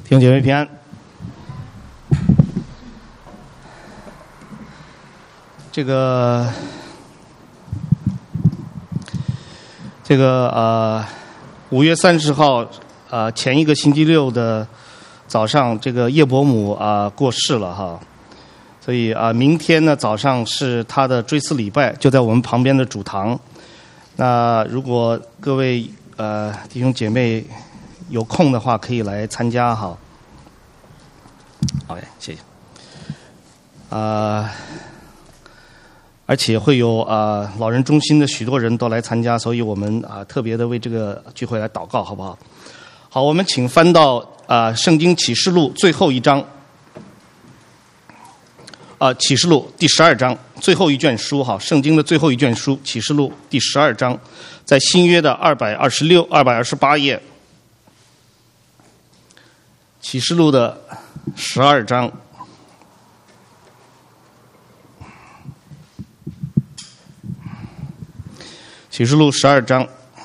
弟兄姐妹平安。5月30号前一个星期六的早上，这个叶伯母过世了哈，所以明天呢早上是他的追思礼拜，就在我们旁边的主堂。那如果各位弟兄姐妹有空的话，可以来参加哈。OK， 谢谢。而且会有老人中心的许多人都来参加，所以我们特别的为这个聚会来祷告，好不好？好，我们请翻到圣经启示录最后一章，启示录第12章，最后一卷书哈，圣经的最后一卷书，启示录第12章，在新约的226、228页，启示录的12章。启示录12章，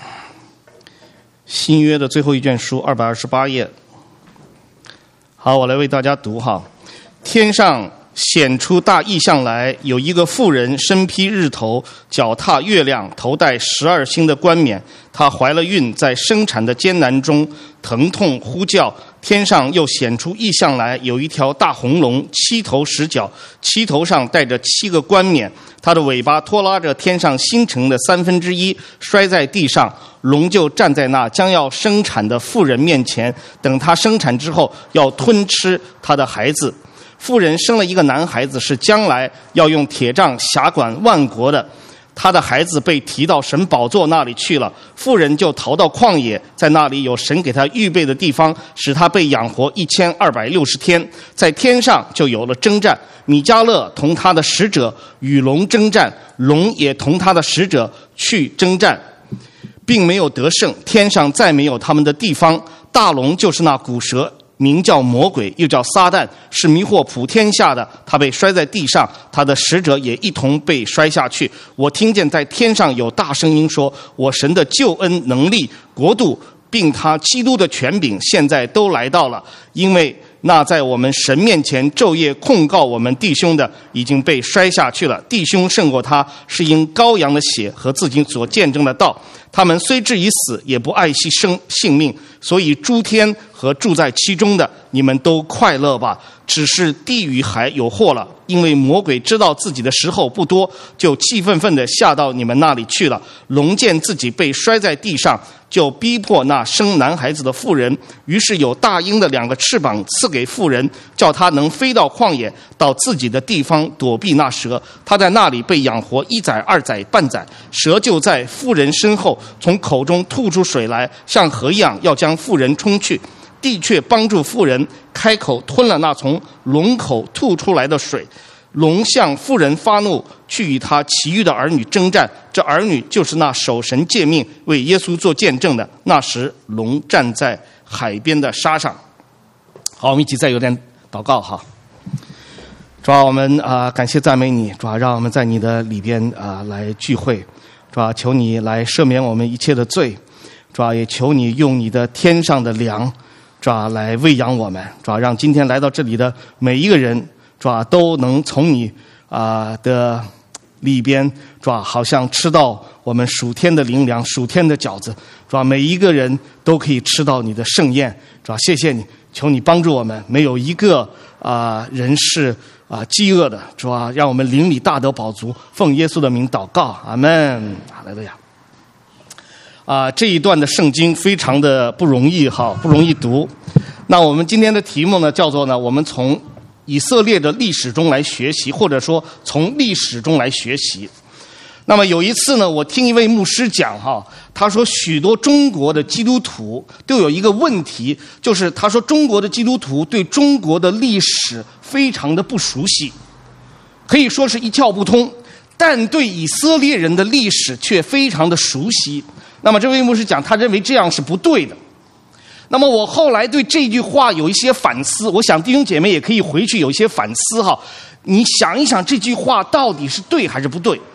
新约的最后一卷书228页。好，我来为大家读哈。天上显出大异象来，有一个妇人身披日头，脚踏月亮，头戴12星的冠冕。她怀了孕，在生产的艰难中疼痛呼叫。天上又显出异象来，有一条大红龙，7头10脚，7头上带着7个冠冕。它的尾巴拖拉着天上星辰的1/3，摔在地上。龙就站在那将要生产的妇人面前，等她生产之后，要吞吃她的孩子。妇人生了一个男孩子，是将来要用铁杖辖管万国的。他的孩子被提到神宝座那里去了，妇人就逃到旷野，在那里有神给他预备的地方，使他被养活1260天。在天上就有了征战，米迦勒同他的使者与龙征战，龙也同他的使者去征战，并没有得胜。天上再没有他们的地方。大龙就是那古蛇，名叫魔鬼，又叫撒旦，是迷惑普天下的。他被摔在地上，他的使者也一同被摔下去。我听见在天上有大声音说，我神的救恩能力国度并他基督的权柄现在都来到了，因为那在我们神面前昼夜控告我们弟兄的已经被摔下去了。弟兄胜过他，是因羔羊的血和自己所见证的道。他们虽至于死，也不爱惜性命，所以诸天和住在其中的，你们都快乐吧。只是地狱还有祸了，因为魔鬼知道自己的时候不多，就气愤愤地下到你们那里去了。龙见自己被摔在地上，就逼迫那生男孩子的妇人，于是有大鹰的2个翅膀赐给妇人，叫他能飞到旷野，到自己的地方躲避那蛇。他在那里被养活1载、2载、半载。蛇就在妇人身后，从口中吐出水来，像河一样，要将妇人冲去。地却帮助妇人，开口吞了那从龙口吐出来的水。龙向妇人发怒，去与他其余的儿女征战。这儿女就是那守神诫命、为耶稣做见证的。那时龙站在海边的沙上。好，我们一起再有点祷告哈。主啊，我们感谢赞美你，主啊，让我们在你的里边来聚会。主啊，求你来赦免我们一切的罪。主啊，也求你用你的天上的粮，主啊，来喂养我们。主啊，让今天来到这里的每一个人，主啊，都能从你的里边，主啊，好像吃到我们属天的灵粮、属天的饺子。主啊，每一个人都可以吃到你的盛宴。主啊，谢谢你，求你帮助我们，没有一个人是饥饿的。主啊，让我们灵里大得饱足。奉耶稣的名祷告，阿们。哈利路亚。这一段的圣经非常的不容易哈，不容易读。那我们今天的题目呢，叫做呢，我们从以色列的历史中来学习，或者说从历史中来学习。那么有一次呢，我听一位牧师讲哈，他说许多中国的基督徒都有一个问题，就是他说中国的基督徒对中国的历史非常的不熟悉，可以说是一窍不通，但对以色列人的历史却非常的熟悉。那么这位牧师讲，他认为这样是不对的。那么我后来对这句话有一些反思，我想弟兄姐妹也可以回去有一些反思哈。你想一想这句话到底是对还是不对？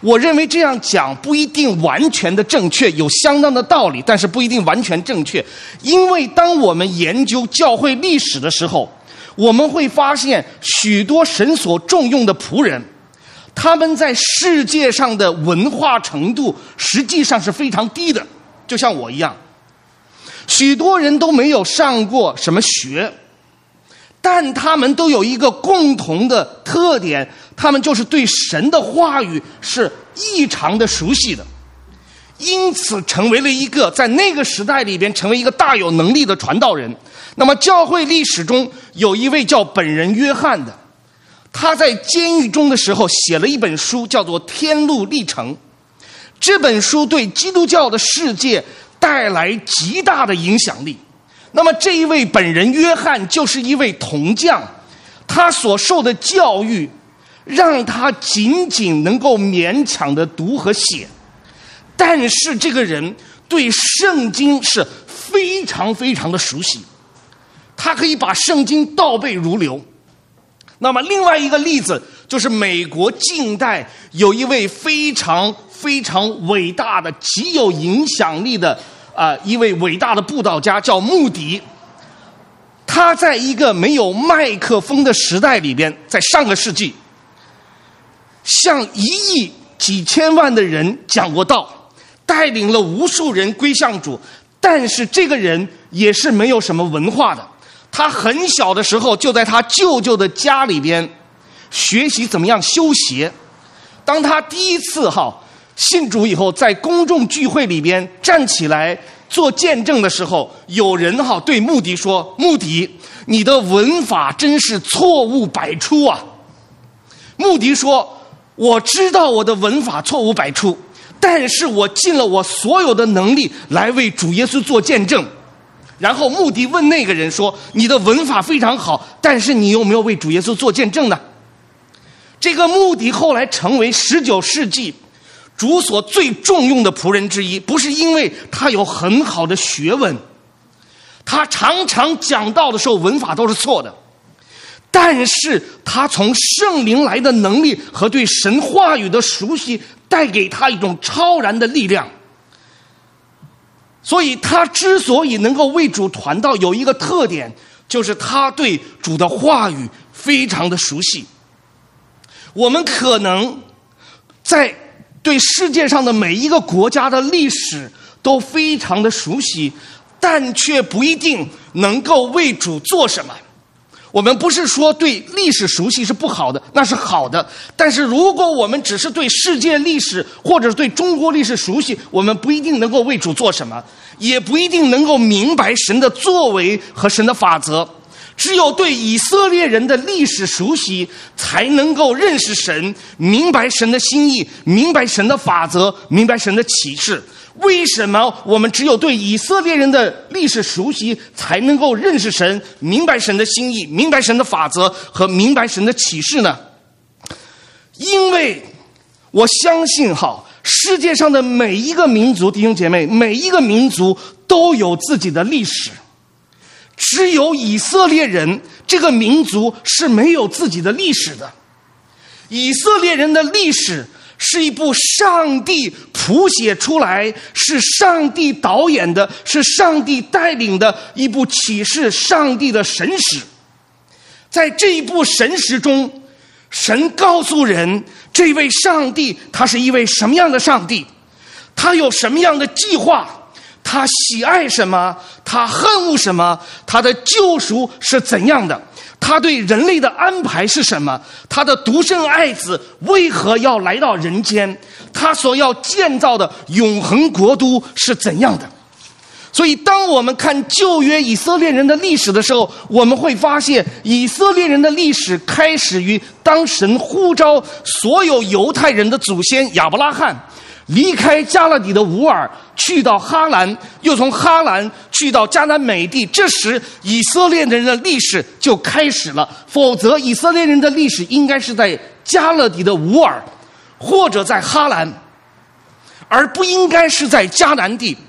我认为这样讲不一定完全的正确，有相当的道理，但是不一定完全正确。因为当我们研究教会历史的时候，我们会发现许多神所重用的仆人，他们在世界上的文化程度实际上是非常低的，就像我一样。许多人都没有上过什么学，但他们都有一个共同的特点，他们就是对神的话语是异常的熟悉的，因此成为了一个在那个时代里边成为一个大有能力的传道人。那么教会历史中有一位叫本人约翰的，他在监狱中的时候写了一本书，叫做《天路历程》。这本书对基督教的世界带来极大的影响力。那么这一位本人约翰就是一位铜匠，他所受的教育让他仅仅能够勉强的读和写，但是这个人对圣经是非常非常的熟悉，他可以把圣经倒背如流。那么另外一个例子就是美国近代有一位非常非常伟大的极有影响力的一位伟大的布道家，叫穆迪。他在一个没有麦克风的时代里边，在上个世纪向1亿几千万的人讲过道，带领了无数人归向主。但是这个人也是没有什么文化的，他很小的时候就在他舅舅的家里边学习怎么样修鞋。当他第一次信主以后，在公众聚会里边站起来做见证的时候，有人对穆迪说：“穆迪，你的文法真是错误百出啊！”穆迪说：“我知道我的文法错误百出，但是我尽了我所有的能力来为主耶稣做见证。”然后穆迪问那个人说：“你的文法非常好，但是你有没有为主耶稣做见证呢？”这个穆迪后来成为19世纪主所最重用的仆人之一，不是因为他有很好的学问，他常常讲道的时候文法都是错的，但是他从圣灵来的能力和对神话语的熟悉带给他一种超然的力量。所以他之所以能够为主传道，有一个特点，就是他对主的话语非常的熟悉。我们可能在对世界上的每一个国家的历史都非常的熟悉，但却不一定能够为主做什么。我们不是说对历史熟悉是不好的，那是好的。但是如果我们只是对世界历史或者对中国历史熟悉，我们不一定能够为主做什么，也不一定能够明白神的作为和神的法则。只有对以色列人的历史熟悉，才能够认识神，明白神的心意，明白神的法则，明白神的启示。为什么我们只有对以色列人的历史熟悉，才能够认识神，明白神的心意，明白神的法则和明白神的启示呢？因为我相信世界上的每一个民族，弟兄姐妹，每一个民族都有自己的历史，只有以色列人这个民族是没有自己的历史的。以色列人的历史是一部上帝谱写出来，是上帝导演的，是上帝带领的一部启示上帝的神史。在这一部神史中，神告诉人，这位上帝他是一位什么样的上帝，他有什么样的计划，他喜爱什么，他恨恶什么，他的救赎是怎样的，他对人类的安排是什么，他的独生爱子为何要来到人间，他所要建造的永恒国度是怎样的。所以当我们看旧约以色列人的历史的时候，我们会发现以色列人的历史开始于当神呼召所有犹太人的祖先亚伯拉罕离开加勒底的乌尔，去到哈兰，又从哈兰去到迦南美地，这时以色列人的历史就开始了。否则以色列人的历史应该是在加勒底的乌尔或者在哈兰，而不应该是在迦南地。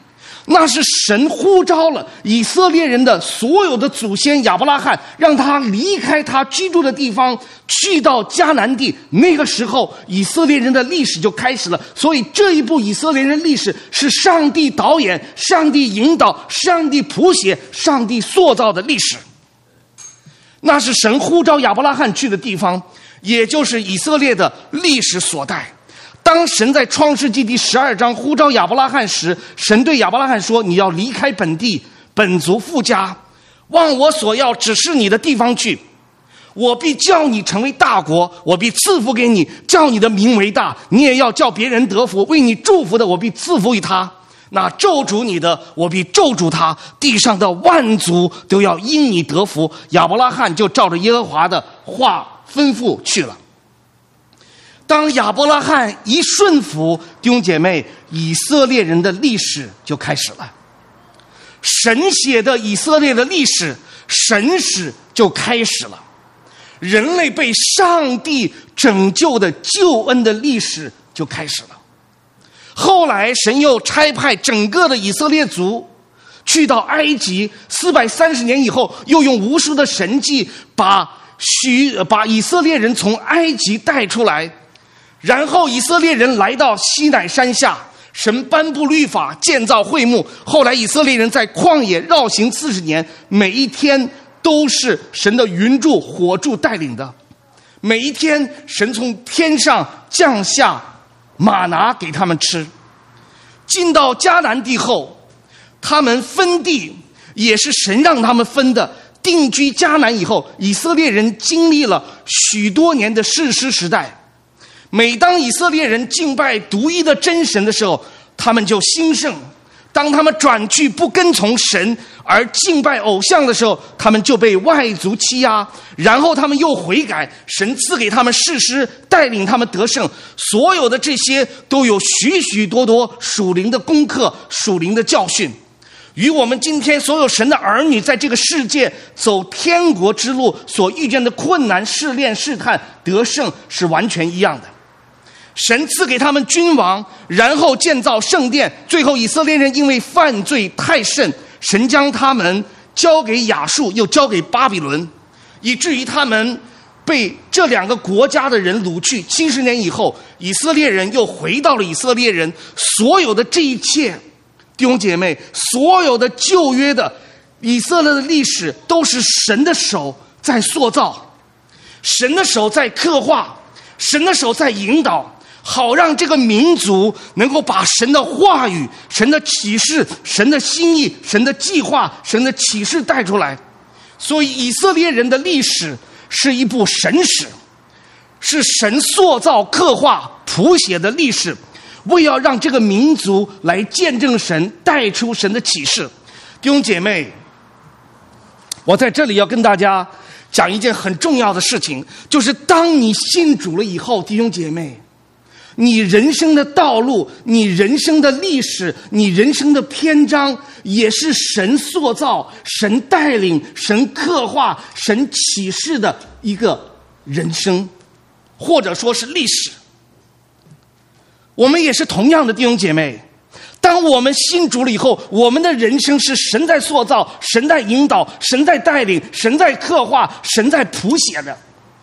那是神呼召了以色列人的所有的祖先亚伯拉罕，让他离开他居住的地方，去到迦南地。那个时候以色列人的历史就开始了。所以这一部以色列人历史是上帝导演、上帝引导、上帝谱写、上帝塑造的历史。那是神呼召亚伯拉罕去的地方，也就是以色列的历史所在。当神在创世纪第12章呼召亚伯拉罕时，神对亚伯拉罕说，你要离开本地本族父家，往我所要指示你的地方去，我必叫你成为大国，我必赐福给你，叫你的名为大，你也要叫别人得福，为你祝福的我必赐福于他，那咒诅你的我必咒诅他，地上的万族都要因你得福。亚伯拉罕就照着耶和华的话吩咐去了。当亚伯拉罕一顺服，弟兄姐妹，以色列人的历史就开始了。神写的以色列的历史，神史就开始了。人类被上帝拯救的救恩的历史就开始了。后来神又差派整个的以色列族去到埃及，430年以后，又用无数的神迹把以色列人从埃及带出来。然后以色列人来到西乃山下，神颁布律法，建造会幕。后来以色列人在旷野绕行40年，每一天都是神的云柱火柱带领的。每一天神从天上降下玛拿给他们吃。进到迦南地后，他们分地也是神让他们分的。定居迦南以后，以色列人经历了许多年的士师时代。每当以色列人敬拜独一的真神的时候，他们就兴盛；当他们转去不跟从神而敬拜偶像的时候，他们就被外族欺压。然后他们又悔改，神赐给他们士师，带领他们得胜。所有的这些都有许许多多属灵的功课、属灵的教训，与我们今天所有神的儿女在这个世界走天国之路所遇见的困难、试炼、试探、得胜是完全一样的。神赐给他们君王，然后建造圣殿。最后以色列人因为犯罪太甚，神将他们交给亚述，又交给巴比伦，以至于他们被这两个国家的人掳去。70年以后，以色列人又回到了以色列人。所有的这一切，弟兄姐妹，所有的旧约的以色列的历史，都是神的手在塑造，神的手在刻画，神的手在引导，好让这个民族能够把神的话语、神的启示、神的心意、神的计划、神的启示带出来。所以以色列人的历史是一部神史，是神塑造、刻画、谱写的历史，为要让这个民族来见证神，带出神的启示。弟兄姐妹，我在这里要跟大家讲一件很重要的事情，就是当你信主了以后，弟兄姐妹，你人生的道路、你人生的历史、你人生的篇章，也是神塑造、神带领、神刻画、神启示的一个人生，或者说是历史。我们也是同样的，弟兄姐妹，当我们信主了以后，我们的人生是神在塑造、神在引导、神在带领、神在刻画、神在谱写的。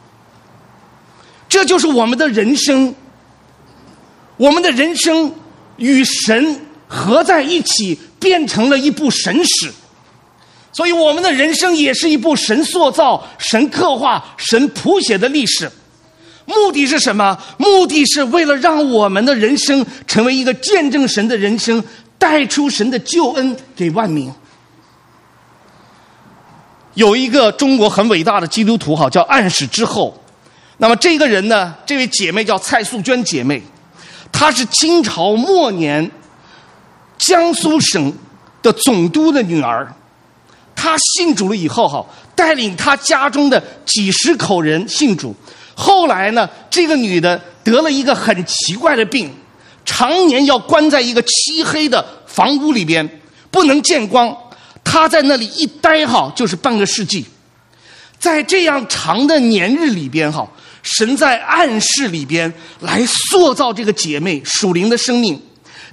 这就是我们的人生。我们的人生与神合在一起，变成了一部神史。所以我们的人生也是一部神塑造、神刻画、神谱写的历史。目的是什么？目的是为了让我们的人生成为一个见证神的人生，带出神的救恩给万民。有一个中国很伟大的基督徒叫安史之后，那么这个人呢，这位姐妹叫蔡素娟姐妹，她是清朝末年江苏省的总督的女儿。她信主了以后带领她家中的几十口人信主。后来呢，这个女的得了一个很奇怪的病，常年要关在一个漆黑的房屋里边，不能见光。她在那里一待就是半个世纪。在这样长的年日里边神在暗示里边来塑造这个姐妹属灵的生命。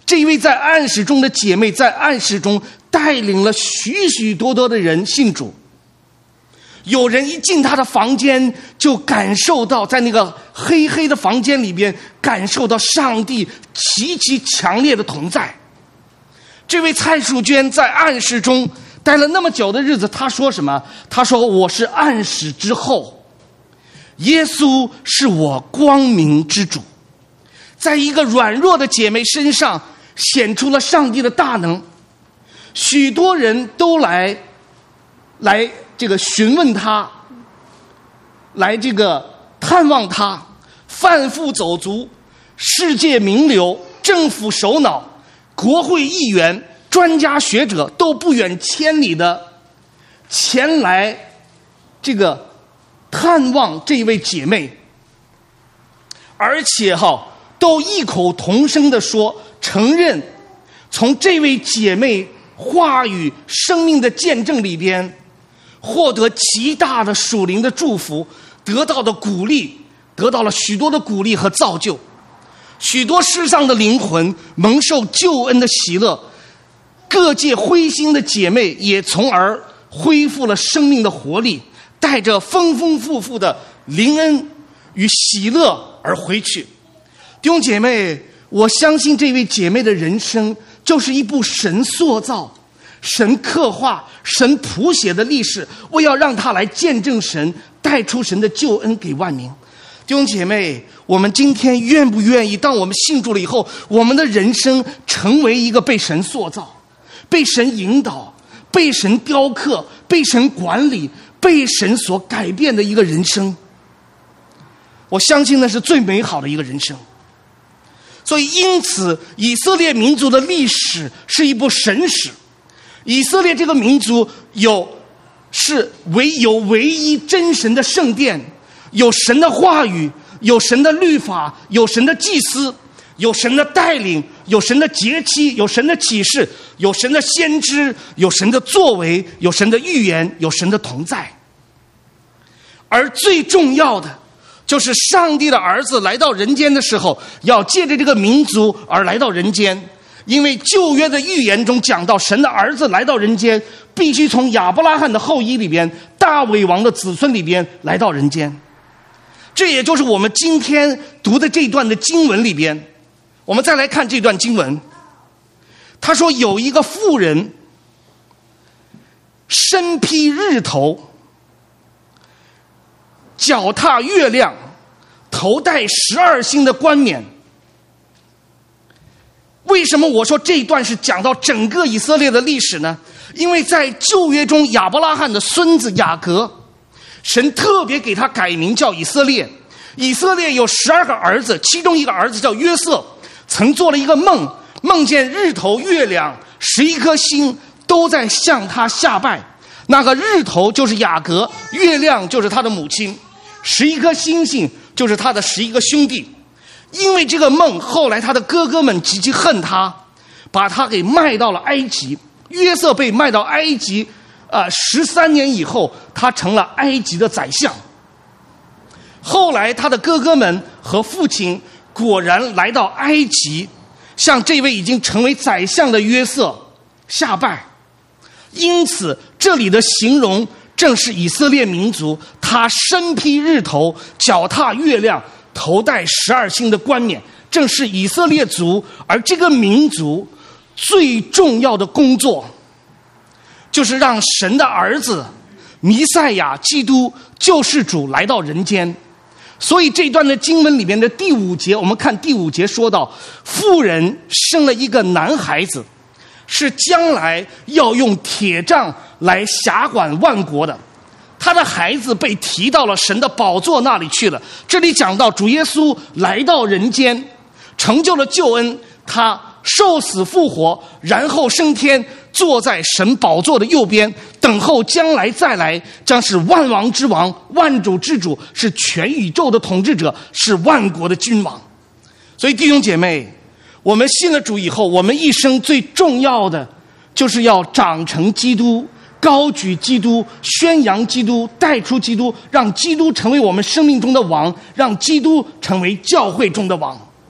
这位在暗室中的姐妹在暗室中带领了许许多多的人信主。有人一进她的房间，就感受到在那个黑黑的房间里边，感受到上帝极其强烈的同在。这位蔡淑娟在暗室中待了那么久的日子，她说什么？她说：我是暗室之后，耶稣是我光明之主。在一个软弱的姐妹身上显出了上帝的大能。许多人都来这个询问他，来这个探望他，贩夫走卒、世界名流、政府首脑、国会议员、专家学者都不远千里的前来这个探望这位姐妹，而且都异口同声的说，承认从这位姐妹话语生命的见证里边获得极大的属灵的祝福，得到的鼓励，得到了许多的鼓励和造就，许多世上的灵魂蒙受救恩的喜乐，各界灰心的姐妹也从而恢复了生命的活力，带着丰丰富富的灵恩与喜乐而回去。弟兄姐妹，我相信这位姐妹的人生就是一部神塑造、神刻画、神谱写的历史，我要让她来见证神，带出神的救恩给万民。弟兄姐妹，我们今天愿不愿意，当我们信主了以后，我们的人生成为一个被神塑造、被神引导、被神雕刻、被神管理、被神所改变的一个人生？我相信那是最美好的一个人生。所以因此以色列民族的历史是一部神史。以色列这个民族有唯一真神的圣殿，有神的话语，有神的律法，有神的祭司，有神的带领，有神的节期，有神的启示，有神的先知，有神的作为，有神的预言，有神的同在。而最重要的就是上帝的儿子来到人间的时候，要借着这个民族而来到人间。因为旧约的预言中讲到，神的儿子来到人间，必须从亚伯拉罕的后裔里边、大卫王的子孙里边来到人间。这也就是我们今天读的这段的经文里边，我们再来看这段经文。他说有一个妇人身披日头，脚踏月亮，头戴12星的冠冕。为什么我说这一段是讲到整个以色列的历史呢？因为在旧约中，亚伯拉罕的孙子雅各，神特别给他改名叫以色列。以色列有12个儿子，其中一个儿子叫约瑟，曾做了一个梦，梦见日头、月亮、11颗星都在向他下拜。那个日头就是雅各，月亮就是他的母亲，11颗星星就是他的11个兄弟。因为这个梦，后来他的哥哥们极其恨他，把他给卖到了埃及。约瑟被卖到埃及13年以后，他成了埃及的宰相。后来他的哥哥们和父亲果然来到埃及，向这位已经成为宰相的约瑟下拜。因此这里的形容正是以色列民族，他身披日头，脚踏月亮，头戴12星的冠冕，正是以色列族。而这个民族最重要的工作，就是让神的儿子弥赛亚基督救世主来到人间。所以这段的经文里面的第5节，我们看第5节说到，妇人生了一个男孩子，是将来要用铁杖来辖管万国的。他的孩子被提到了神的宝座那里去了。这里讲到主耶稣来到人间，成就了救恩，他受死复活，然后升天，坐在神宝座的右边，等候将来再来，将是万王之王，万主之主，是全宇宙的统治者，是万国的君王。所以弟兄姐妹，我们信了主以后，我们一生最重要的就是要长成基督，高举基督，宣扬基督，带出基督，让基督成为我们生命中的王，让基督成为教会中的王。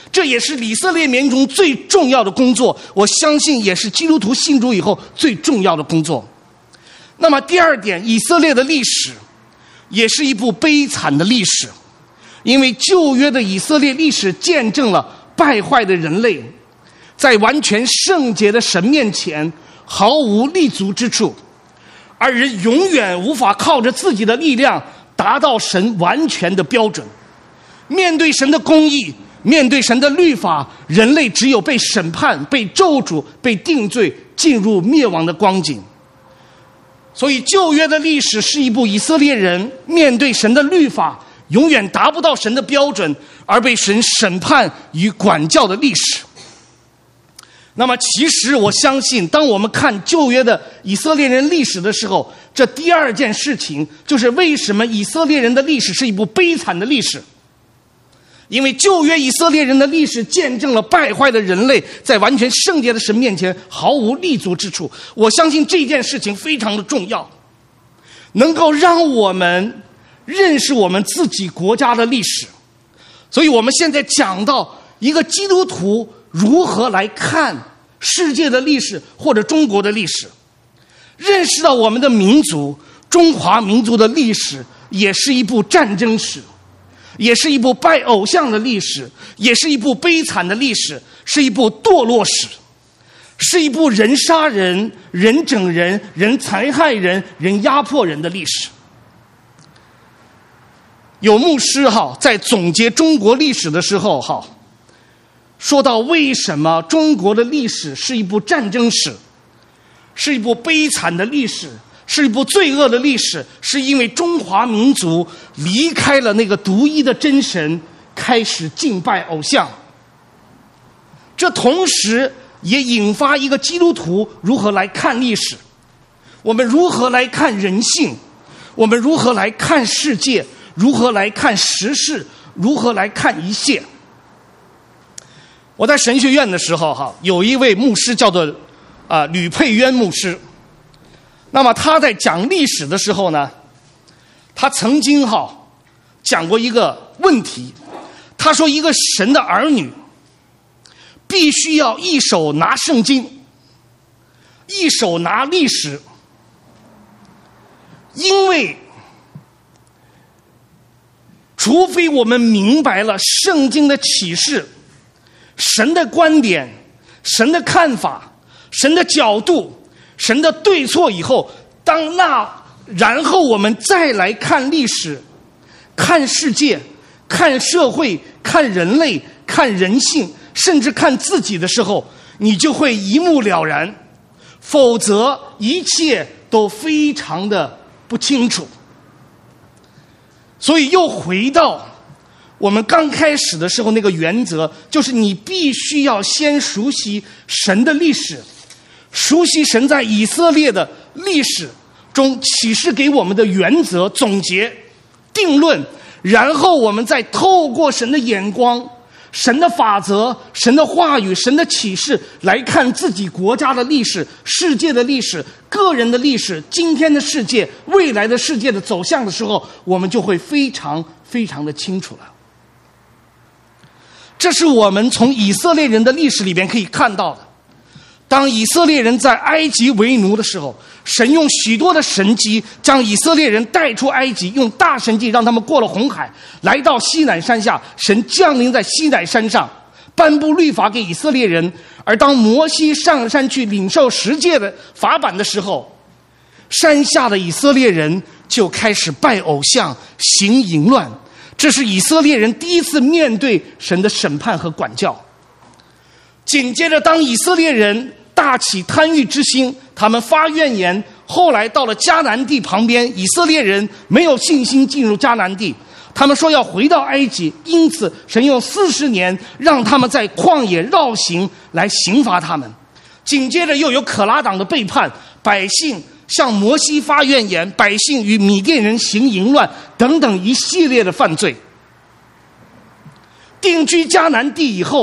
这也是以色列民族最重要的工作，我相信也是基督徒信主以后最重要的工作。那么第二点，以色列的历史也是一部悲惨的历史，因为旧约的以色列历史见证了败坏的人类在完全圣洁的神面前毫无立足之处，而人永远无法靠着自己的力量达到神完全的标准。面对神的公义，面对神的律法，人类只有被审判、被咒诅、被定罪，进入灭亡的光景。所以旧约的历史是一部以色列人面对神的律法永远达不到神的标准而被神审判与管教的历史。那么其实我相信，当我们看旧约的以色列人历史的时候，这第二件事情就是为什么以色列人的历史是一部悲惨的历史。因为旧约以色列人的历史见证了败坏的人类在完全圣洁的神面前毫无立足之处。我相信这件事情非常的重要，能够让我们认识我们自己国家的历史。所以我们现在讲到一个基督徒如何来看世界的历史或者中国的历史，认识到我们的民族中华民族的历史也是一部战争史，也是一部拜偶像的历史，也是一部悲惨的历史，是一部堕落史，是一部人杀人、人整人、人残害人、人压迫人的历史。有牧师在总结中国历史的时候说到为什么中国的历史是一部战争史，是一部悲惨的历史，是一部罪恶的历史，是因为中华民族离开了那个独一的真神，开始敬拜偶像。这同时也引发一个基督徒如何来看历史，我们如何来看人性，我们如何来看世界，如何来看时事，如何来看一切。我在神学院的时候有一位牧师叫做吕佩渊牧师。那么他在讲历史的时候呢，他曾经讲过一个问题。他说一个神的儿女必须要一手拿圣经，一手拿历史，因为除非我们明白了圣经的启示、神的观点、神的看法、神的角度、神的对错以后，然后我们再来看历史、看世界、看社会、看人类、看人性，甚至看自己的时候，你就会一目了然，否则一切都非常的不清楚。所以又回到我们刚开始的时候那个原则，就是你必须要先熟悉神的历史，熟悉神在以色列的历史中启示给我们的原则、总结、定论，然后我们再透过神的眼光、神的法则、神的话语、神的启示来看自己国家的历史、世界的历史、个人的历史、今天的世界、未来的世界的走向的时候，我们就会非常非常的清楚了。这是我们从以色列人的历史里面可以看到的。当以色列人在埃及为奴的时候，神用许多的神迹将以色列人带出埃及，用大神迹让他们过了红海，来到西乃山下，神降临在西乃山上，颁布律法给以色列人。而当摩西上山去领受10诫的法版的时候，山下的以色列人就开始拜偶像、行淫乱。这是以色列人第一次面对神的审判和管教。紧接着，当以色列人大起贪欲之心，他们发怨言，后来到了迦南地旁边，以色列人没有信心进入迦南地，他们说要回到埃及，因此神用40年让他们在旷野绕行来刑罚他们。紧接着又有可拉党的背叛，百姓向摩西发怨言，百姓与米甸人行淫乱等等一系列的犯罪。定居迦南地以后，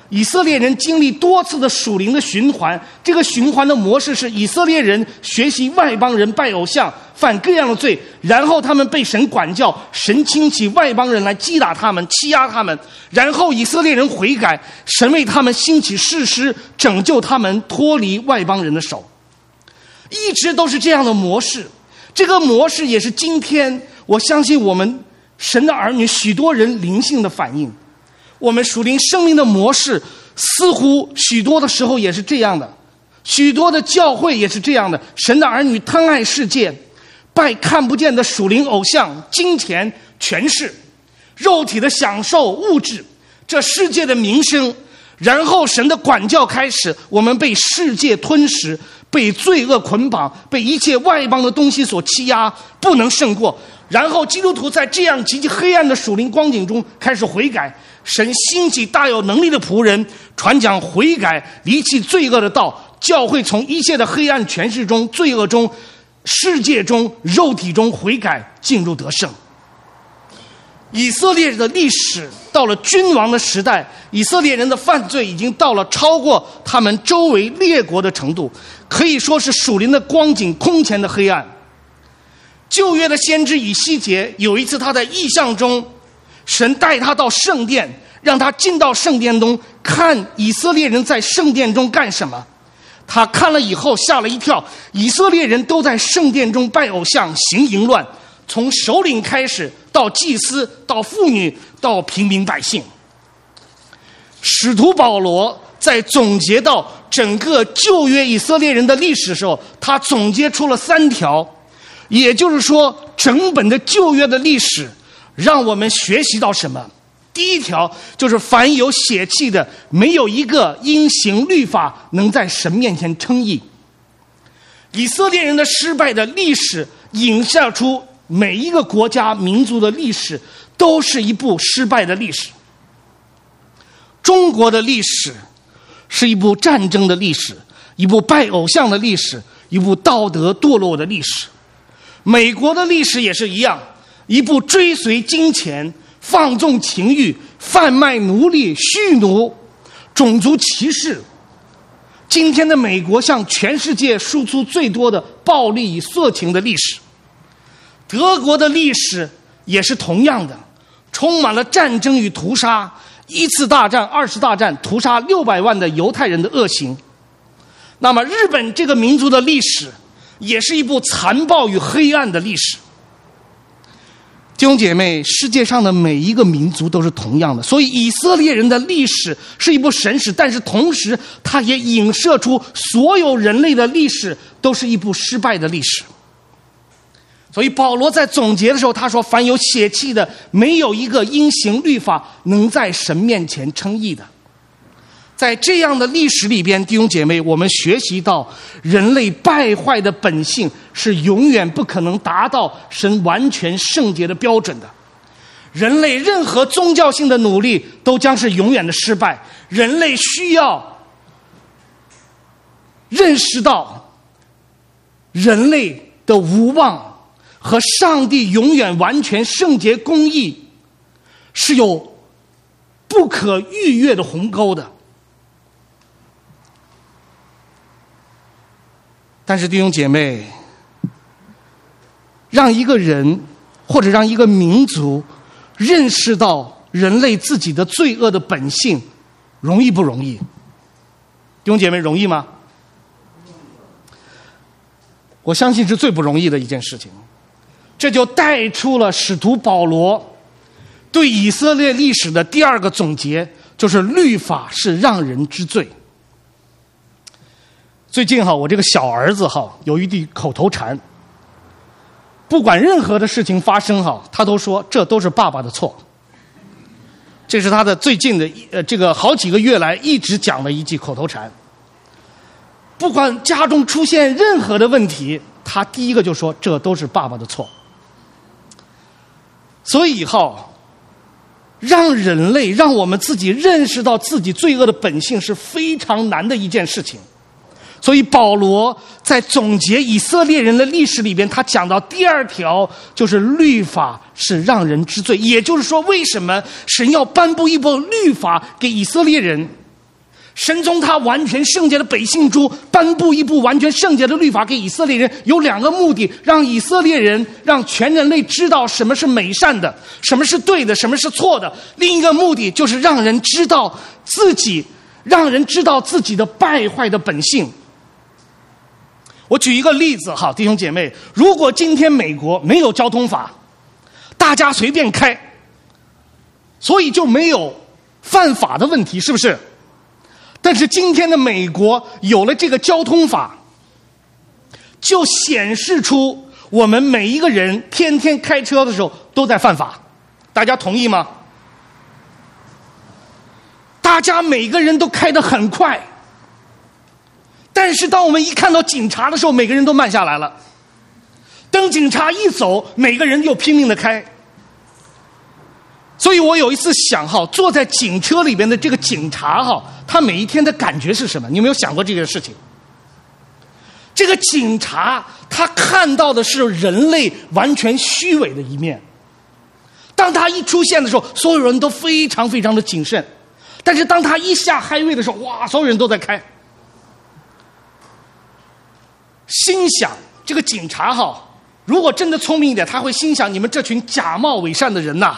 以色列人经历多次的属灵的循环，这个循环的模式是以色列人学习外邦人拜偶像，犯各样的罪，然后他们被神管教，神兴起外邦人来击打他们，欺压他们，然后以色列人悔改，神为他们兴起士师，拯救他们脱离外邦人的手，一直都是这样的模式。这个模式也是今天我相信我们神的儿女许多人灵性的反应。我们属灵生命的模式似乎许多的时候也是这样的，许多的教会也是这样的。神的儿女贪爱世界，拜看不见的属灵偶像，金钱、权势、肉体的享受、物质，这世界的名声，然后神的管教开始，我们被世界吞噬，被罪恶捆绑，被一切外邦的东西所欺压，不能胜过。然后基督徒在这样极其黑暗的属灵光景中开始悔改，神兴起大有能力的仆人传讲悔改离弃罪恶的道，教会从一切的黑暗权势中、罪恶中、世界中、肉体中悔改，进入得胜。以色列的历史到了君王的时代，以色列人的犯罪已经到了超过他们周围列国的程度，可以说是属灵的光景空前的黑暗。旧约的先知以西结有一次他在异象中，神带他到圣殿，让他进到圣殿中看以色列人在圣殿中干什么。他看了以后吓了一跳，以色列人都在圣殿中拜偶像行淫乱，从首领开始到祭司到妇女到平民百姓。使徒保罗在总结到整个旧约以色列人的历史的时候，他总结出了3条，也就是说整本的旧约的历史让我们学习到什么。第一条就是凡有血气的，没有一个因行律法能在神面前称义。以色列人的失败的历史影射出每一个国家民族的历史都是一部失败的历史。中国的历史是一部战争的历史，一部拜偶像的历史，一部道德堕落的历史。美国的历史也是一样，一部追随金钱、放纵情欲、贩卖奴隶、蓄奴、种族歧视。今天的美国向全世界输出最多的暴力与色情的历史。德国的历史也是同样的，充满了战争与屠杀，一次大战、二次大战屠杀600万的犹太人的恶行。那么日本这个民族的历史也是一部残暴与黑暗的历史。弟兄姐妹，世界上的每一个民族都是同样的，所以以色列人的历史是一部神史，但是同时它也影射出所有人类的历史都是一部失败的历史。所以保罗在总结的时候他说，凡有血气的，没有一个因行律法能在神面前称义的。在这样的历史里边，弟兄姐妹，我们学习到人类败坏的本性是永远不可能达到神完全圣洁的标准的。人类任何宗教性的努力都将是永远的失败。人类需要认识到人类的无望和上帝永远完全圣洁公义是有不可逾越的鸿沟的。但是弟兄姐妹，让一个人或者让一个民族认识到人类自己的罪恶的本性，容易不容易？弟兄姐妹，容易吗？我相信是最不容易的一件事情。这就带出了使徒保罗对以色列历史的第2个总结，就是律法是让人知罪。最近我这个小儿子有一句口头禅，不管任何的事情发生他都说这都是爸爸的错。这是他的最近的这个好几个月来一直讲的一句口头禅。不管家中出现任何的问题，他第一个就说这都是爸爸的错。所以让人类让我们自己认识到自己罪恶的本性是非常难的一件事情。所以保罗在总结以色列人的历史里边，他讲到第2条就是律法是让人知罪。也就是说，为什么神要颁布一部律法给以色列人？ 神从他完全圣洁的百姓中颁布一部完全圣洁的律法给以色列人，有2个目的，让以色列人，让全人类知道什么是美善的，什么是对的，什么是错的。另一个目的就是让人知道自己的败坏的本性。我举一个例子哈，弟兄姐妹，如果今天美国没有交通法，大家随便开，所以就没有犯法的问题，是不是？但是今天的美国有了这个交通法，就显示出我们每一个人天天开车的时候都在犯法。大家同意吗？大家每个人都开得很快，但是当我们一看到警察的时候，每个人都慢下来了。等警察一走，每个人又拼命地开。所以我有一次想哈，坐在警车里边的这个警察哈，他每一天的感觉是什么？你有没有想过这个事情？这个警察他看到的是人类完全虚伪的一面。当他一出现的时候，所有人都非常非常的谨慎。但是当他一下highway的时候，哇，所有人都在开。心想这个警察哈，如果真的聪明一点，他会心想：你们这群假冒伪善的人呐，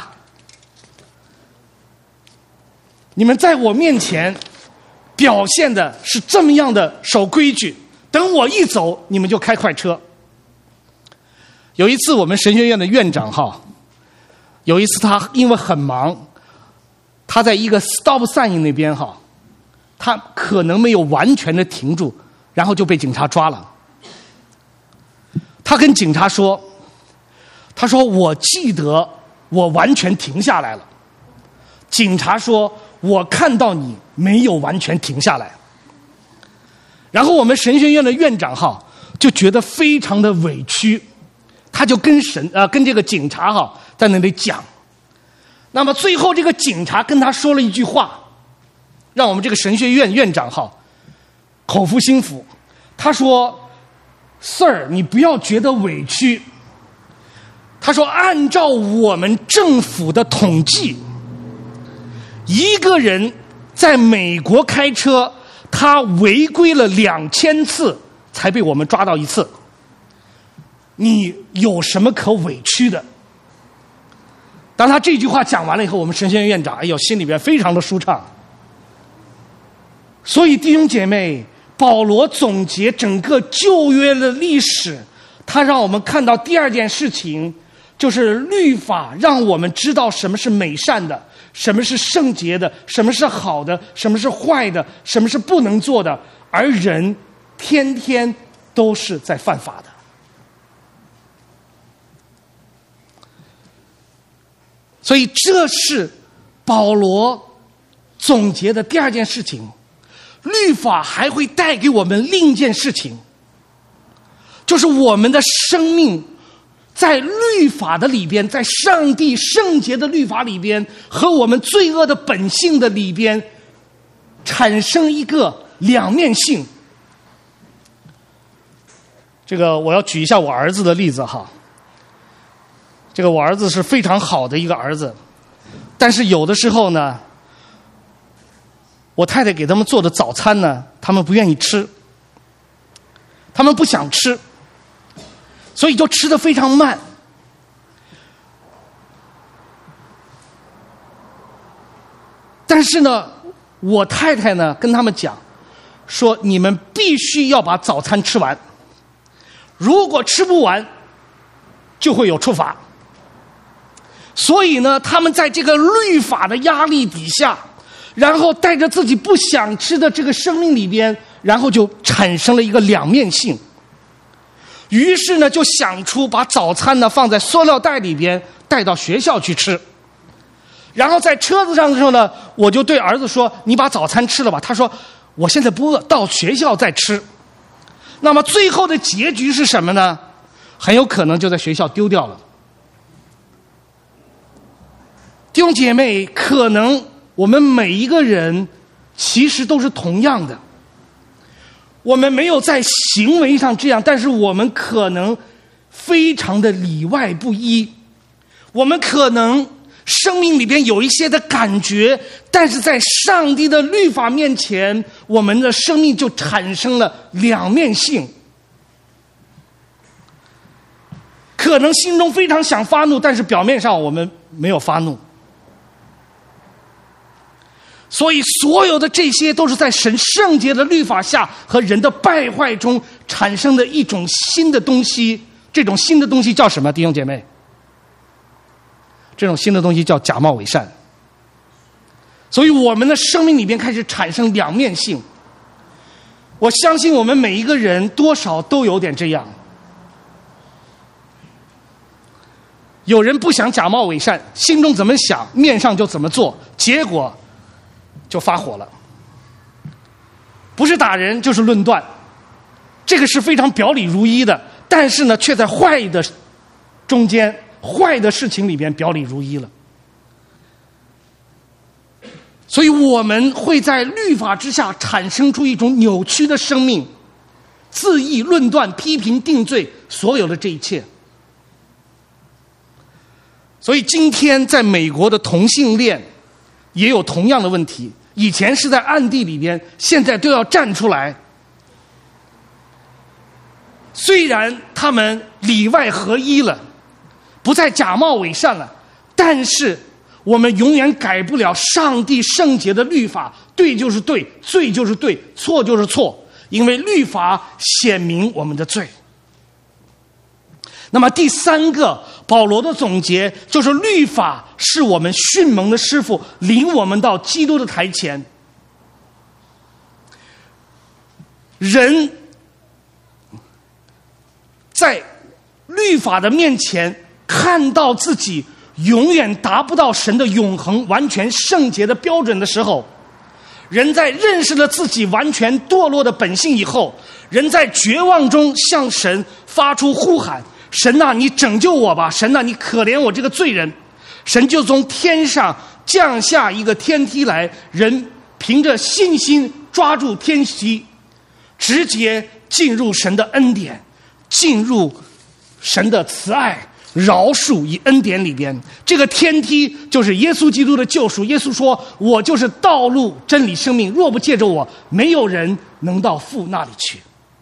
你们在我面前表现的是这么样的守规矩，等我一走，你们就开快车。有一次我们神学院的院长哈，有一次他因为很忙，他在一个 stop sign 那边哈，他可能没有完全的停住，然后就被警察抓了。他跟警察说，他说我记得我完全停下来了。警察说我看到你没有完全停下来。然后我们神学院的院长哈就觉得非常的委屈，他就跟这个警察哈在那里讲。那么最后这个警察跟他说了一句话，让我们这个神学院院长哈口服心服。他说 Sir， 你不要觉得委屈。他说按照我们政府的统计，一个人在美国开车，他违规了2000次才被我们抓到1次。你有什么可委屈的？当他这句话讲完了以后，我们神学院院长心里边非常的舒畅。所以弟兄姐妹，保罗总结整个旧约的历史，他让我们看到第二件事情，就是律法让我们知道什么是美善的，什么是圣洁的，什么是好的，什么是坏的，什么是不能做的，而人天天都是在犯法的。所以这是保罗总结的第二件事情。律法还会带给我们另一件事情，就是我们的生命在律法的里边，在上帝圣洁的律法里边和我们罪恶的本性的里边产生一个两面性。这个我要举一下我儿子的例子哈。这个我儿子是非常好的一个儿子，但是有的时候呢，我太太给他们做的早餐呢，他们不愿意吃，他们不想吃，所以就吃得非常慢。但是呢，我太太呢跟他们讲，说你们必须要把早餐吃完，如果吃不完，就会有处罚。所以呢，他们在这个律法的压力底下，然后带着自己不想吃的这个生命里边，然后就产生了一个两面性。于是呢，就想出把早餐呢放在塑料袋里边带到学校去吃。然后在车子上的时候呢，我就对儿子说：“你把早餐吃了吧。”他说：“我现在不饿，到学校再吃。”那么最后的结局是什么呢？很有可能就在学校丢掉了。弟兄姐妹，可能我们每一个人其实都是同样的，我们没有在行为上这样，但是我们可能非常的里外不一，我们可能生命里边有一些的感觉，但是在上帝的律法面前，我们的生命就产生了两面性。可能心中非常想发怒，但是表面上我们没有发怒。所以所有的这些都是在神圣洁的律法下和人的败坏中产生的一种新的东西。这种新的东西叫什么，弟兄姐妹？这种新的东西叫假冒伪善。所以我们的生命里边开始产生两面性。我相信我们每一个人多少都有点这样。有人不想假冒伪善，心中怎么想，面上就怎么做，结果就发火了。不是打人就是论断，这个是非常表里如一的，但是呢，却在坏的中间、坏的事情里边表里如一了。所以我们会在律法之下产生出一种扭曲的生命，自意、论断、批评、定罪，所有的这一切。所以今天在美国的同性恋也有同样的问题，以前是在暗地里边，现在都要站出来。虽然他们里外合一了，不再假冒伪善了，但是我们永远改不了上帝圣洁的律法，对就是对，罪就是对，错就是错，因为律法显明我们的罪。那么第三个，保罗的总结就是律法是我们训蒙的师傅，领我们到基督的台前。人在律法的面前看到自己永远达不到神的永恒完全圣洁的标准的时候，人在认识了自己完全堕落的本性以后，人在绝望中向神发出呼喊，神啊，你拯救我吧，神啊，你可怜我这个罪人。神就从天上降下一个天梯来，人凭着信心抓住天梯，直接进入神的恩典，进入神的慈爱饶恕与恩典里边。这个天梯就是耶稣基督的救赎。耶稣说，我就是道路真理生命，若不借着我，没有人能到父那里去。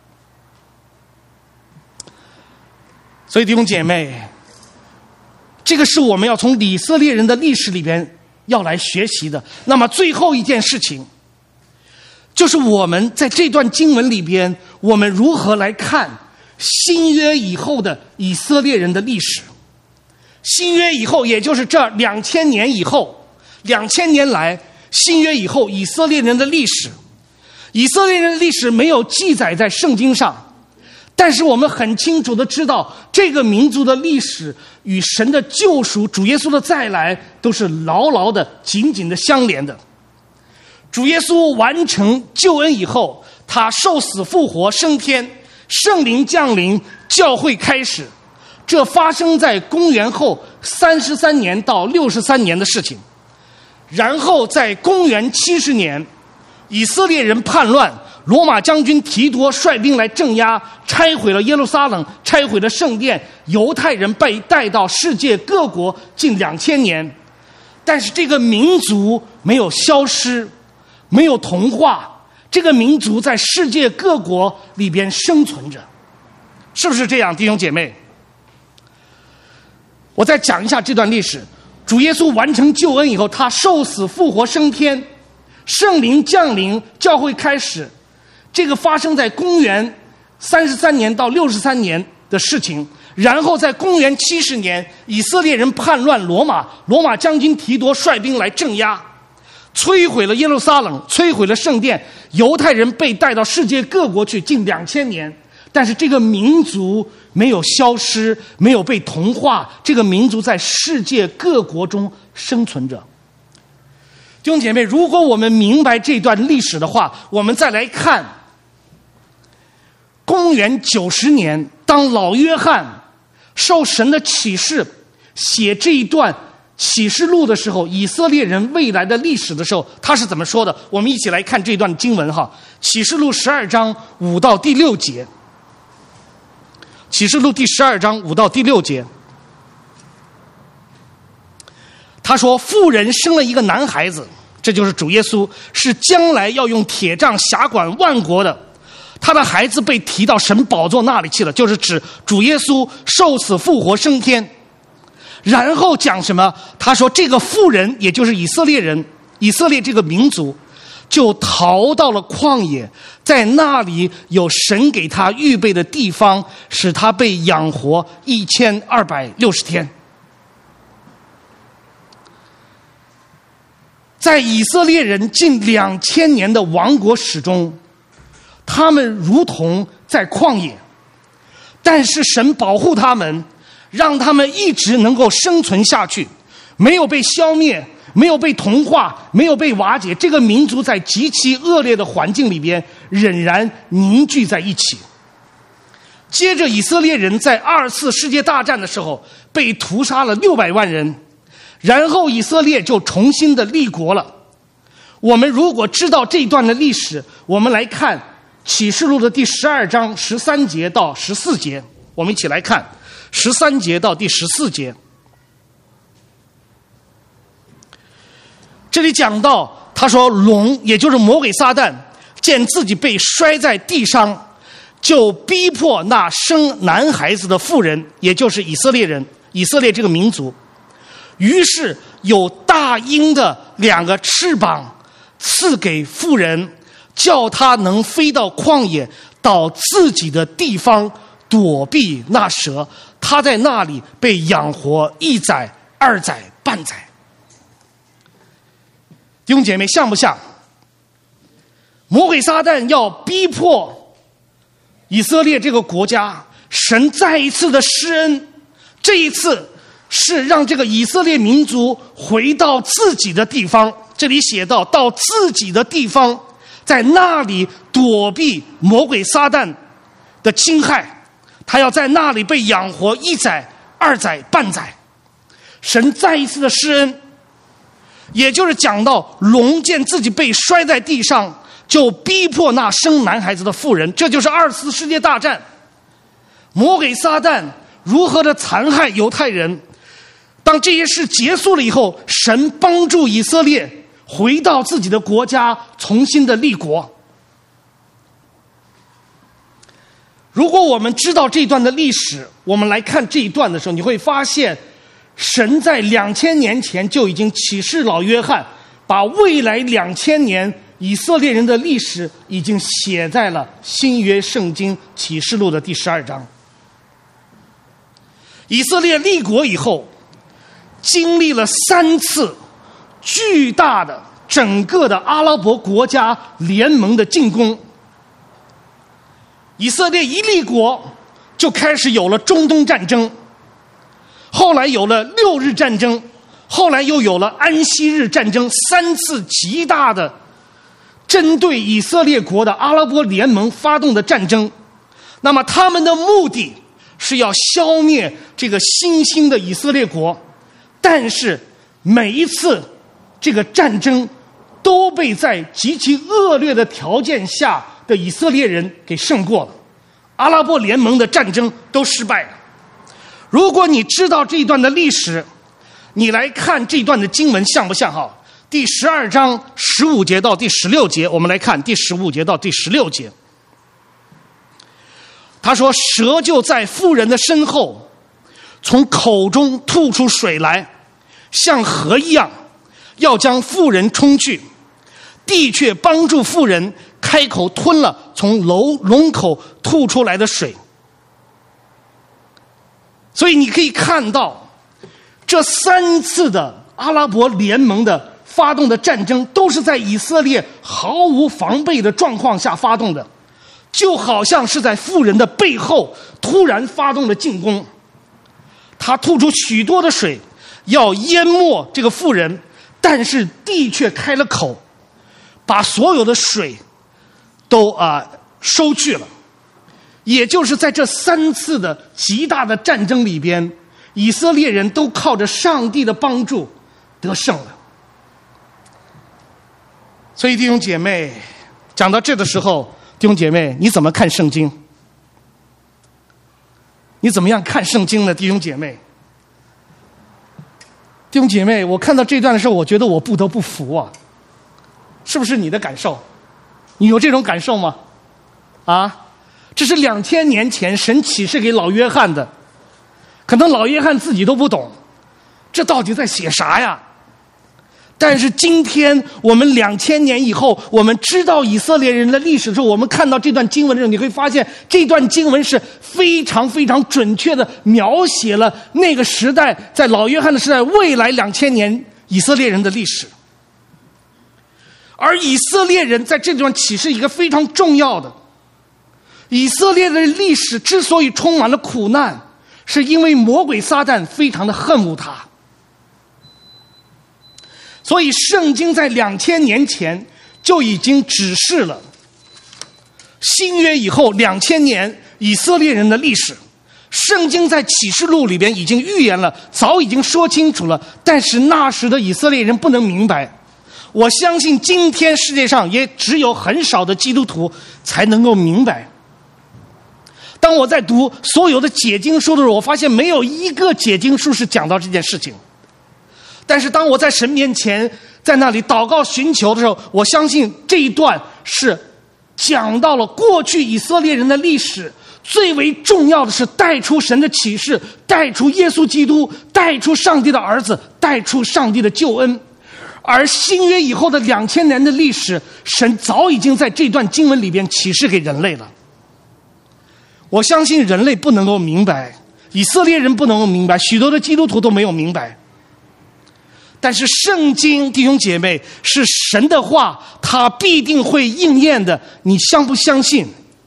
所以弟兄姐妹，这个是我们要从以色列人的历史里边要来学习的。那么最后一件事情，就是我们在这段经文里边，我们如何来看新约以后的以色列人的历史。新约以后，也就是这2000年以后，2000年来新约以后以色列人的历史。以色列人的历史没有记载在圣经上，但是我们很清楚的知道，这个民族的历史与神的救赎、主耶稣的再来都是牢牢的、紧紧的相连的。主耶稣完成救恩以后，他受死复活升天，圣灵降临，教会开始。这发生在公元后33年到63年的事情。然后在公元70年，以色列人叛乱，罗马将军提多率兵来镇压，拆毁了耶路撒冷，拆毁了圣殿，犹太人被带到世界各国近2000年。但是这个民族没有消失，没有同化，这个民族在世界各国里边生存着。是不是这样，弟兄姐妹？我再讲一下这段历史。主耶稣完成救恩以后，他受死复活升天，圣灵降临，教会开始。这个发生在公元33年到63年的事情。然后在公元70年，以色列人叛乱罗马，罗马将军提多率兵来镇压，摧毁了耶路撒冷，摧毁了圣殿，犹太人被带到世界各国去近2000年。但是这个民族没有消失，没有被同化，这个民族在世界各国中生存着。弟兄姐妹，如果我们明白这段历史的话，我们再来看公元90年，当老约翰受神的启示写这一段启示录的时候，以色列人未来的历史的时候，他是怎么说的？我们一起来看这段经文哈，启示录12章5到第6节。启示录第12章5到第6节， 他说妇人生了一个男孩子，这就是主耶稣，是将来要用铁杖辖管万国的。他的孩子被提到神宝座那里去了，就是指主耶稣受死复活升天。然后讲什么？他说这个妇人，也就是以色列人，以色列这个民族就逃到了旷野，在那里有神给他预备的地方，使他被养活1260天。在以色列人近2000年的亡国史中，他们如同在旷野，但是神保护他们，让他们一直能够生存下去，没有被消灭，没有被同化，没有被瓦解。这个民族在极其恶劣的环境里边仍然凝聚在一起。接着以色列人在2次世界大战的时候被屠杀了600万人，然后以色列就重新的立国了。我们如果知道这一段的历史，我们来看启示录的第12章13节到14节，我们一起来看13节到第14节。这里讲到，他说龙，也就是魔鬼撒旦，见自己被摔在地上，就逼迫那生男孩子的妇人，也就是以色列人，以色列这个民族。于是有大鹰的2个翅膀赐给妇人，叫他能飞到旷野，到自己的地方躲避那蛇。他在那里被养活1载、2载、半载。弟兄姐妹，像不像魔鬼撒旦要逼迫以色列这个国家？神再一次的施恩，这一次是让这个以色列民族回到自己的地方。这里写到自己的地方，在那里躲避魔鬼撒旦的侵害，他要在那里被养活1载、2载、半载。神再一次的施恩，也就是讲到龙见自己被摔在地上，就逼迫那生男孩子的妇人。这就是2次世界大战，魔鬼撒旦如何的残害犹太人。当这些事结束了以后，神帮助以色列回到自己的国家，重新的立国。如果我们知道这段的历史，我们来看这一段的时候，你会发现神在2000年前就已经启示老约翰，把未来2000年以色列人的历史已经写在了新约圣经启示录的第12章。以色列立国以后，经历了3次巨大的整个的阿拉伯国家联盟的进攻。以色列一立国就开始有了中东战争，后来有了6日战争，后来又有了安息日战争，3次极大的针对以色列国的阿拉伯联盟发动的战争。那么他们的目的是要消灭这个新兴的以色列国，但是每一次这个战争都被在极其恶劣的条件下的以色列人给胜过了，阿拉伯联盟的战争都失败了。如果你知道这一段的历史，你来看这一段的经文像不像？第12章15节到第16节，我们来看第15节到第16节。他说，蛇就在妇人的身后，从口中吐出水来，像河一样，要将妇人冲去。地却帮助妇人开口吞了从龙口吐出来的水。所以你可以看到，这3次的阿拉伯联盟的发动的战争，都是在以色列毫无防备的状况下发动的，就好像是在妇人的背后突然发动了进攻。他吐出许多的水，要淹没这个妇人，但是地却开了口，把所有的水都收去了。也就是在这3次的极大的战争里边，以色列人都靠着上帝的帮助得胜了。所以弟兄姐妹，讲到这的时候，弟兄姐妹，你怎么看圣经？你怎么样看圣经呢？弟兄姐妹， 弟兄姐妹，我看到这段的时候，我觉得我不得不服啊！是不是你的感受？你有这种感受吗？啊，这是2000年前神启示给老约翰的，可能老约翰自己都不懂，这到底在写啥呀？但是今天我们2000年以后，我们知道以色列人的历史的时候，我们看到这段经文的时候，你会发现这段经文是非常非常准确的描写了那个时代，在老约翰的时代，未来2000年以色列人的历史。而以色列人在这段启示一个非常重要的，以色列的历史之所以充满了苦难，是因为魔鬼撒旦非常的恨恶他。所以圣经在2000年前就已经指示了新约以后2000年以色列人的历史。圣经在启示录里边已经预言了，早已经说清楚了，但是那时的以色列人不能明白。我相信今天世界上也只有很少的基督徒才能够明白。当我在读所有的解经书的时候，我发现没有一个解经书是讲到这件事情。但是当我在神面前在那里祷告寻求的时候，我相信这一段是讲到了过去以色列人的历史，最为重要的是带出神的启示，带出耶稣基督，带出上帝的儿子，带出上帝的救恩。而新约以后的2000年的历史，神早已经在这段经文里边启示给人类了。我相信人类不能够明白，以色列人不能够明白，许多的基督徒都没有明白。但是圣经，弟兄姐妹，是神的话，它必定会应验的，你相不相信？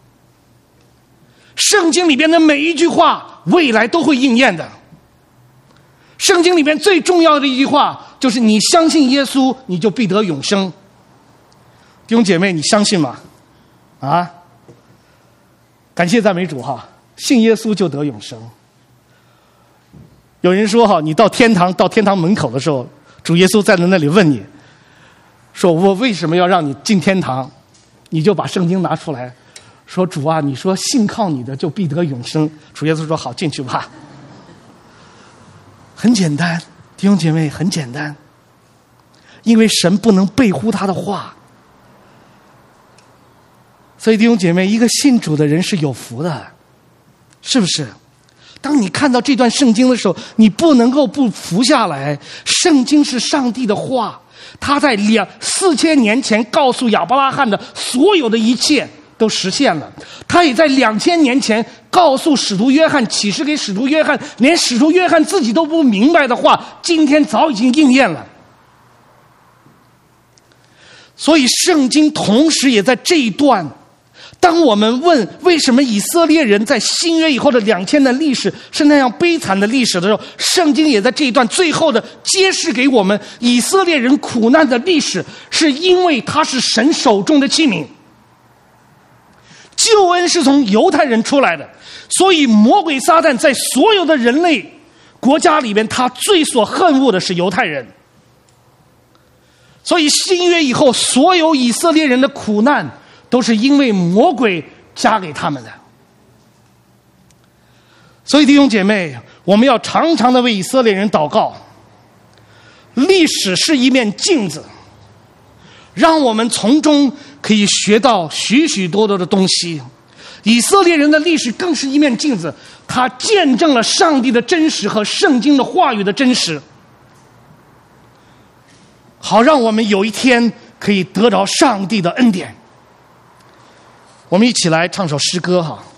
圣经里边的每一句话未来都会应验的。圣经里边最重要的一句话就是你相信耶稣，你就必得永生。弟兄姐妹，你相信吗？啊，感谢赞美主哈，信耶稣就得永生。有人说哈，你到天堂门口的时候，主耶稣在那里问你，说我为什么要让你进天堂？你就把圣经拿出来，说主啊，你说信靠你的就必得永生。主耶稣说好，进去吧。很简单，弟兄姐妹，很简单，因为神不能背乎他的话。所以弟兄姐妹，一个信主的人是有福的，是不是？当你看到这段圣经的时候，你不能够不服下来。圣经是上帝的话，他在4000年前告诉亚伯拉罕的所有的一切都实现了。他也在2000年前告诉使徒约翰，启示给使徒约翰，连使徒约翰自己都不明白的话，今天早已经应验了。所以圣经同时也在这一段，当我们问为什么以色列人在新约以后的2000的历史是那样悲惨的历史的时候，圣经也在这一段最后的揭示给我们，以色列人苦难的历史是因为他是神手中的器皿。救恩是从犹太人出来的，所以魔鬼撒旦在所有的人类国家里面，他最所恨恶的是犹太人。所以新约以后，所有以色列人的苦难都是因为魔鬼加给他们的。所以弟兄姐妹，我们要常常的为以色列人祷告。历史是一面镜子，让我们从中可以学到许许多多的东西。以色列人的历史更是一面镜子，它见证了上帝的真实和圣经的话语的真实，好让我们有一天可以得着上帝的恩典。我们一起来唱首诗歌哈。